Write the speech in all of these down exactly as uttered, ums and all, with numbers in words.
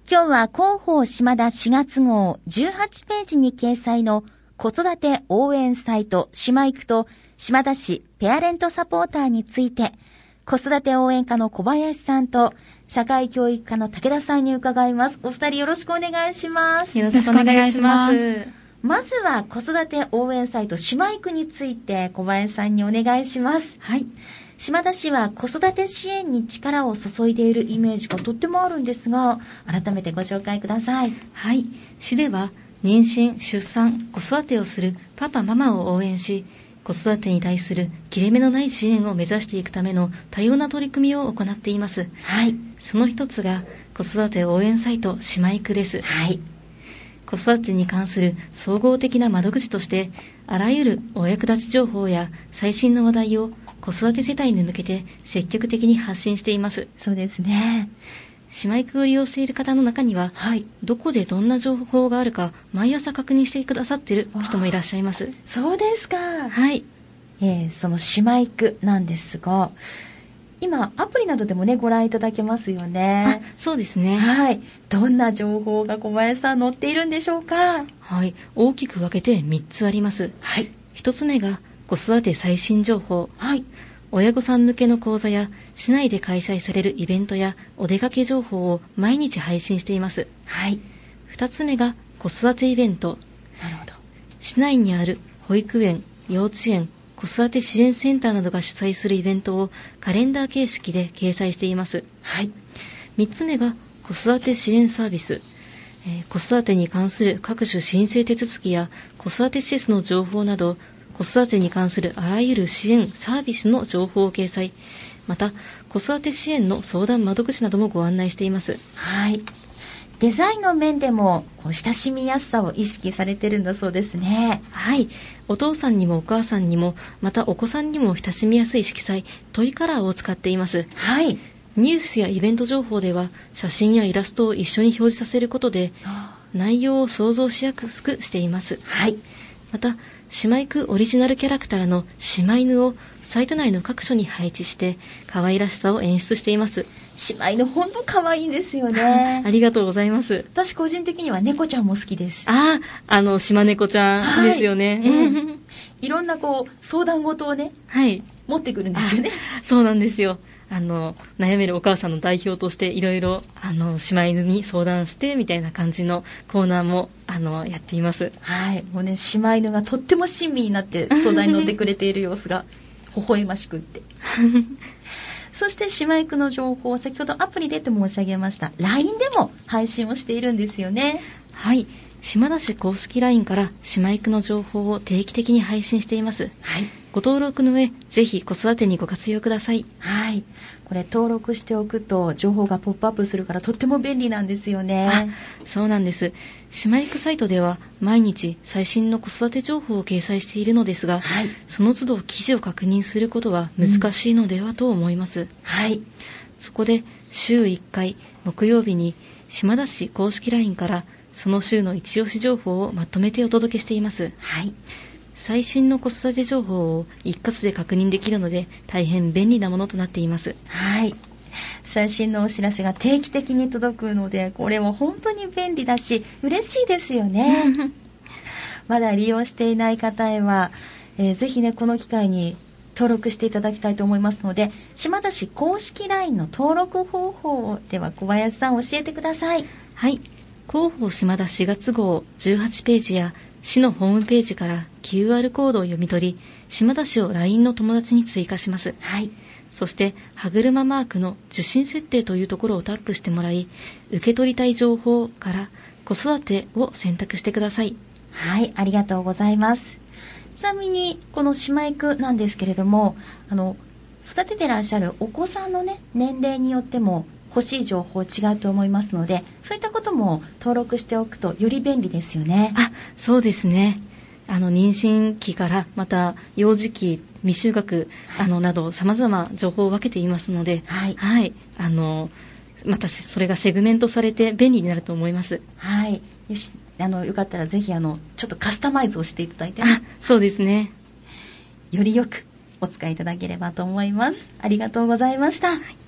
今日は広報島田しがつ号じゅうはちページに掲載の子育て応援サイト島育と島田市ペアレントサポーターについて、子育て応援課の小林さんと社会教育課の武田さんに伺います。お二人よろしくお願いします。 よろしくお願いします。 まずは子育て応援サイト島育について小林さんにお願いします。 はい。 島田市は子育て支援に力を注いでいるイメージがとってもあるんですが、改めてご紹介ください。 はい。市では妊娠、出産、子育てをするパパママを応援し、子育てに対する切れ目のない支援を目指していくための多様な取り組みを行っています。 はい。 その一つが子育て応援サイト島育です。 はい。 子育てに関する総合的な窓口として、あらゆるお役立ち情報や最新の話題を子育て世帯に向けて積極的に発信しています。 そうですね。 島育を利用している方の中には、はい、どこでどんな情報があるか毎朝確認してくださっている人もいらっしゃいます。 そうですか。 はい。 えー、その島育なんですが、今アプリなどでもねご覧いただけますよね。 あ、そうですね。 はい。どんな情報が小林さん載っているんでしょうか。 はい。大きく分けてみっつあります。 はい。 ひとつめが子育て最新情報。 はい。 親御さん向けの講座や市内で開催されるイベントやお出かけ情報を毎日配信しています。 はい。 二つ目が子育てイベント。 なるほど。 市内にある保育園、幼稚園、子育て支援センターなどが主催するイベントをカレンダー形式で掲載しています。 はい。 三つ目が子育て支援サービス。えー、子育てに関する各種申請手続きや子育て施設の情報など、子育てに関するあらゆる支援サービスの情報を掲載。また子育て支援の相談窓口などもご案内しています。 はい。デザインの面でもこう親しみやすさを意識されてるんだそうですね。 はい。お父さんにもお母さんにも、またお子さんにも親しみやすい色彩、トイカラーを使っています。 はい。 ニュースやイベント情報では写真やイラストを一緒に表示させることで内容を想像しやすくしています。 はい。 また島育オリジナルキャラクターの島犬をサイト内の各所に配置して可愛らしさを演出しています。 島犬本当可愛いんですよね。 ありがとうございます。 私個人的には猫ちゃんも好きです。 ああ、あの島猫ちゃんですよね。 はい、えー、いろんなこう相談事をね、はい、持ってくるんですよね。 そうなんですよ。あの悩めるお母さんの代表としていろいろあの島犬に相談してみたいな感じのコーナーもあのやっています。 はい、もうね島犬がとっても親身になって相談に乗ってくれている様子が微笑ましくってそして島育の情報、先ほどアプリでと申し上げました ライン でも配信をしているんですよね。 はい、島田市公式 ライン から島育の情報を定期的に配信しています。はい、ご登録の上ぜひ子育てにご活用ください。 はい、これ登録しておくと情報がポップアップするからとっても便利なんですよね。 あ、そうなんです。島育サイトでは毎日最新の子育て情報を掲載しているのですが、はい、その都度記事を確認することは難しいのではと思います。うん、はい、そこで週いっかい木曜日に島田市公式 ライン からその週の一押し情報をまとめてお届けしています。はい、最新の子育て情報を一括で確認できるので大変便利なものとなっています。 はい、最新のお知らせが定期的に届くのでこれも本当に便利だし嬉しいですよねまだ利用していない方へは、えー、ぜひねこの機会に登録していただきたいと思いますので、島田市公式 ライン の登録方法では小林さん教えてください。 はい、広報島田しがつ号じゅうはちページや市のホームページから キューアール コードを読み取り、島田市を ライン の友達に追加します。はい、そして歯車マークの受信設定というところをタップしてもらい、受け取りたい情報から子育てを選択してください。 はい、ありがとうございます。ちなみにこの島育なんですけれども、あの育ててらっしゃるお子さんのね年齢によっても欲しい情報違うと思いますので、そういったことも登録しておくとより便利ですよね。 あ、そうですね。あの妊娠期からまた幼児期、未就学、はい、あのなどさまざま情報を分けていますので、はいはい、あのまたそれがセグメントされて便利になると思います。 はい、よし、あのよかったらぜひあのちょっとカスタマイズをしていただいて、ね、 あ、そうですね。 よりよくお使いいただければと思います。ありがとうございました。はい、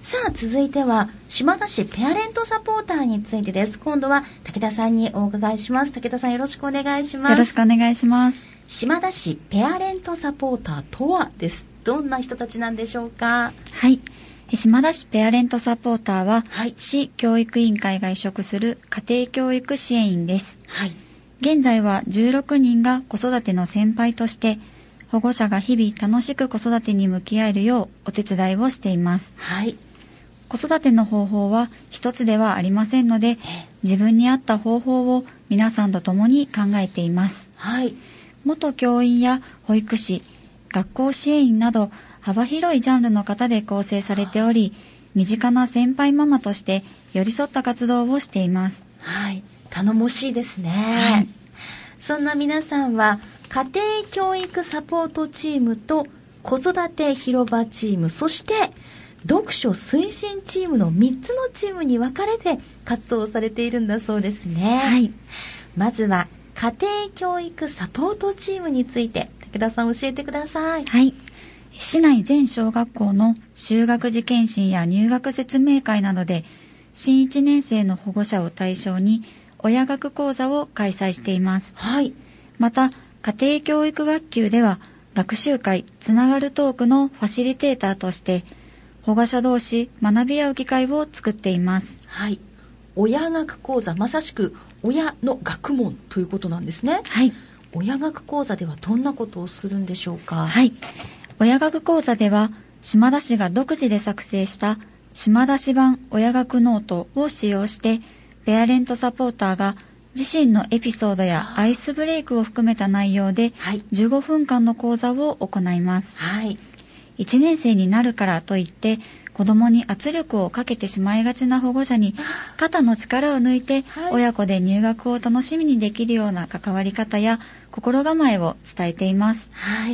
さあ続いては島田市ペアレントサポーターについてです。今度は武田さんにお伺いします。武田さんよろしくお願いします。 よろしくお願いします。 島田市ペアレントサポーターとはです。どんな人たちなんでしょうか。 はい、島田市ペアレントサポーターは、はい、市教育委員会が委嘱する家庭教育支援員です。はい、現在はじゅうろくにんが子育ての先輩として保護者が日々楽しく子育てに向き合えるようお手伝いをしています。はい、子育ての方法は一つではありませんので、自分に合った方法を皆さんと共に考えています。はい、元教員や保育士、学校支援員など幅広いジャンルの方で構成されており、身近な先輩ママとして寄り添った活動をしています。 はい、頼もしいですね。はい、そんな皆さんは家庭教育サポートチームと子育て広場チーム、そして読書推進チームのみっつのチームに分かれて活動されているんだそうですね。はい、まずは家庭教育サポートチームについて武田さん教えてください。 はい、市内全小学校の就学時検診や入学説明会などで新いちねん生の保護者を対象に親学講座を開催しています。はい、また家庭教育学級では学習会つながるトークのファシリテーターとして保護者同士学び合う機会を作っています。 はい、親学講座、まさしく親の学問ということなんですね。はい、親学講座ではどんなことをするんでしょうか。 はい、親学講座では島田市が独自で作成した島田市版親学ノートを使用してペアレントサポーターが自身のエピソードやアイスブレイクを含めた内容でじゅうごふんかんの講座を行います。はい、いちねん生になるからといって子供に圧力をかけてしまいがちな保護者に肩の力を抜いて親子で入学を楽しみにできるような関わり方や心構えを伝えています。 はい、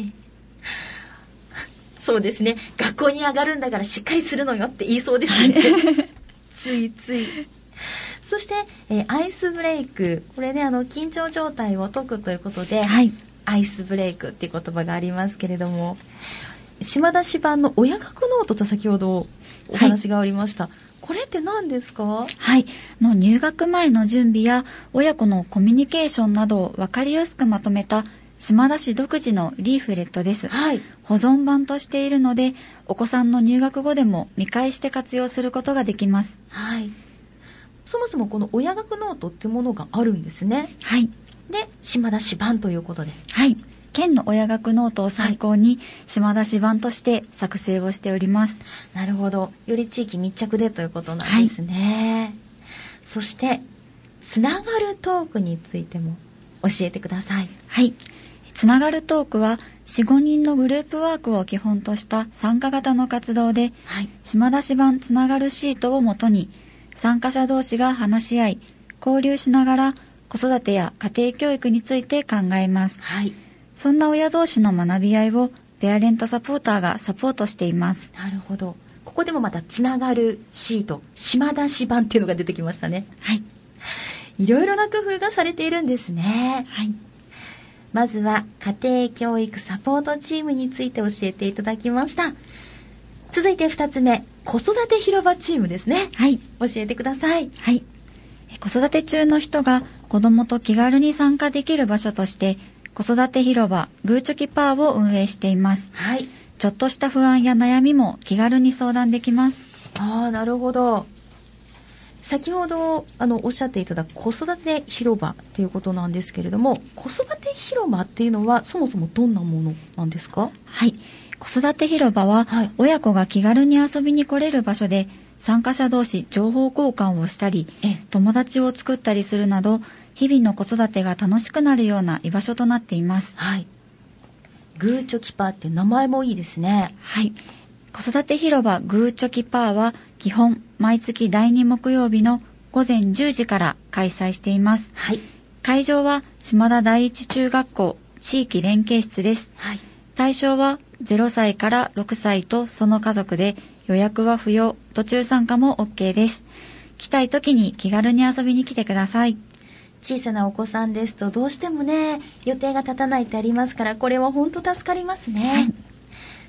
そうですね。学校に上がるんだからしっかりするのよって言いそうですね。ついつい。そして、えー、アイスブレイク、これね、あの緊張状態を解くということで、はい、アイスブレイクっていう言葉がありますけれども、島田市版の親学ノートと先ほどお話がありました。はい、これって何ですか？ はい、の入学前の準備や親子のコミュニケーションなどを分かりやすくまとめた島田市独自のリーフレットです。はい、保存版としているのでお子さんの入学後でも見返して活用することができます。はい、 そもそもこの親学ノートってものがあるんですね。はい、で島田市版ということで、 はい、県の親学ノートを参考に、はい、島田市版として作成をしております。 なるほど、より地域密着でということなんですね。はい、そしてつながるトークについても教えてください。 はい、つながるトークは よん、ごにんのグループワークを基本とした参加型の活動で、はい、島田市版つながるシートをもとに参加者同士が話し合い交流しながら子育てや家庭教育について考えます。はい、そんな親同士の学び合いをペアレントサポーターがサポートしています。 なるほど。ここでもまたつながるシート、島田市版っていうのが出てきましたね。はい、いろいろな工夫がされているんですね。はい、まずは家庭教育サポートチームについて教えていただきました。続いてふたつめ、子育て広場チームですね。はい、教えてください。 はい、子育て中の人が子どもと気軽に参加できる場所として子育て広場グーチョキパーを運営しています。はい、ちょっとした不安や悩みも気軽に相談できます。 ああ、なるほど。先ほどあのおっしゃっていただく子育て広場ということなんですけれども、子育て広場っていうのはそもそもどんなものなんですか？ はい、子育て広場は、はい、親子が気軽に遊びに来れる場所で参加者同士情報交換をしたり友達を作ったりするなど日々の子育てが楽しくなるような居場所となっています。はい、 グーチョキパーっていう名前もいいですね。 はい、子育て広場グーチョキパーは基本毎月だいに木曜日のごぜんじゅうじから開催しています。はい、会場は島田第一中学校地域連携室です。はい、対象はゼロさいからろくさいとその家族で予約は不要、途中参加も OK です。来たい時に気軽に遊びに来てください。 小さなお子さんですとどうしてもね予定が立たないってありますから、これは本当助かりますね。はい、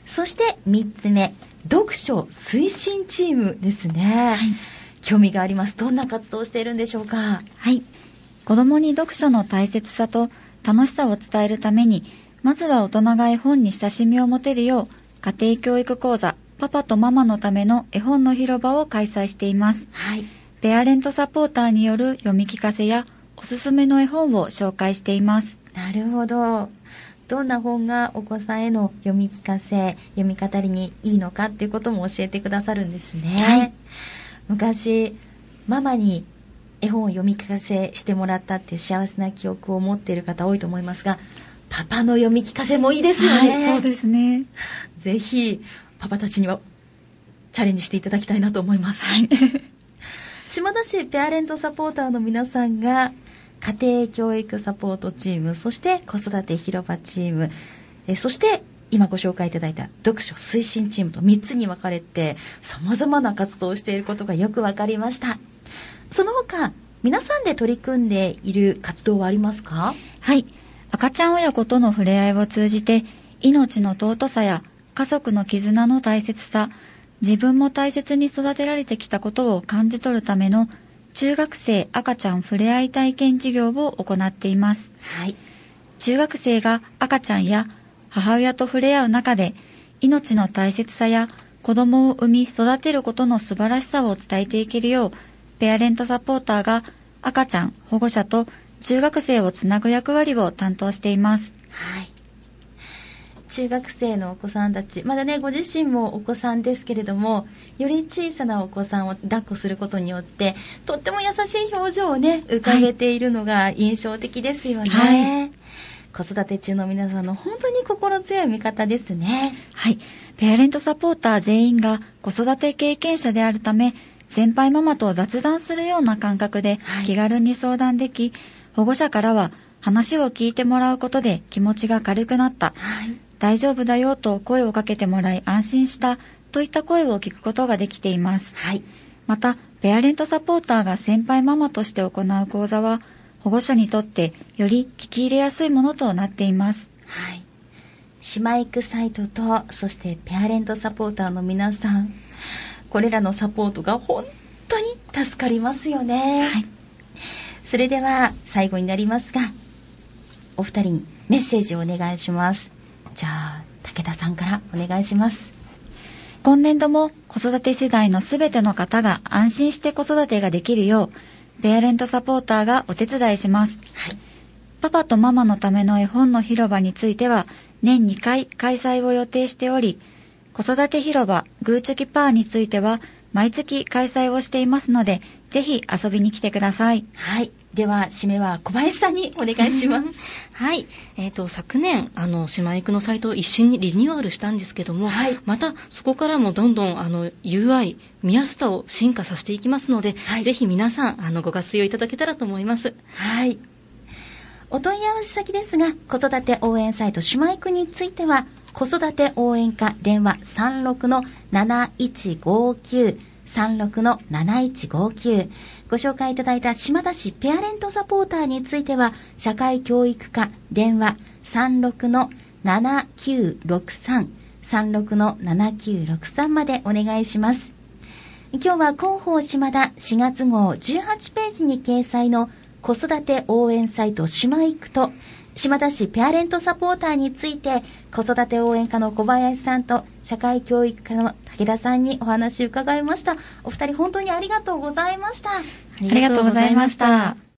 そしてみっつめ、読書推進チームですね、はい、興味があります。どんな活動をしているんでしょうか？ はい、子どもに読書の大切さと楽しさを伝えるために、まずは大人が絵本に親しみを持てるよう、家庭教育講座パパとママのための絵本の広場を開催しています、はい、ペアレントサポーターによる読み聞かせやおすすめの絵本を紹介しています。 なるほど。どんな本がお子さんへの読み聞かせ、読み語りにいいのかっていうことも教えてくださるんですね、はい、昔ママに絵本を読み聞かせしてもらったって幸せな記憶を持っている方多いと思いますが、パパの読み聞かせもいいですよね、 はい、そうですね。 ぜひパパたちにはチャレンジしていただきたいなと思います、はい、島田市ペアレントサポーターの皆さんが家庭教育サポートチーム、そして子育て広場チーム、えそして今ご紹介いただいた読書推進チームとみっつに分かれて様々な活動をしていることがよく分かりました。その他皆さんで取り組んでいる活動はありますか？ はい、赤ちゃん親子との触れ合いを通じて命の尊さや家族の絆の大切さ、自分も大切に育てられてきたことを感じ取るための中学生赤ちゃんふれあい体験事業を行っています、はい、中学生が赤ちゃんや母親と触れ合う中で命の大切さや子供を産み育てることの素晴らしさを伝えていけるよう、ペアレントサポーターが赤ちゃん、保護者と中学生をつなぐ役割を担当しています。 はい、中学生のお子さんたち、まだねご自身もお子さんですけれども、より小さなお子さんを抱っこすることによってとっても優しい表情をね浮かべているのが印象的ですよね、はい、子育て中の皆さんの本当に心強い味方ですね。 はい、ペアレントサポーター全員が子育て経験者であるため、先輩ママと雑談するような感覚で気軽に相談でき、はい、保護者からは話を聞いてもらうことで気持ちが軽くなった、はい、大丈夫だよと声をかけてもらい安心したといった声を聞くことができています、はい、またペアレントサポーターが先輩ママとして行う講座は保護者にとってより聞き入れやすいものとなっています、 はい、島育サイトとそしてペアレントサポーターの皆さん、これらのサポートが本当に助かりますよね、はい、それでは最後になりますがお二人にメッセージをお願いします。じゃあ武田さんからお願いします。 今年度も子育て世代のすべての方が安心して子育てができるようペアレントサポーターがお手伝いします、はい、パパとママのための絵本の広場については年にかい開催を予定しており、子育て広場グーチョキパーについては毎月開催をしていますので、ぜひ遊びに来てください。 はい、では締めは小林さんにお願いしますはい、えーと昨年あの島育のサイトを一新にリニューアルしたんですけども、はい、またそこからもどんどんあの ユーアイ 見やすさを進化させていきますので、はい、ぜひ皆さんあのご活用いただけたらと思います。 はい、お問い合わせ先ですが、子育て応援サイト島育については子育て応援課電話 さんろくのなないちごきゅう さんろくのなないちごきゅう、 ご紹介いただいた島田市ペアレントサポーターについては社会教育課電話 さんろくのななきゅうろくさん さんろくのななきゅうろくさんまでお願いします。今日は広報島田しがつ号じゅうはちページに掲載の子育て応援サイト島育と島田市ペアレントサポーターについて子育て応援課の小林さんと社会教育課の武田さんにお話を伺いました。お二人本当にありがとうございました。ありがとうございました。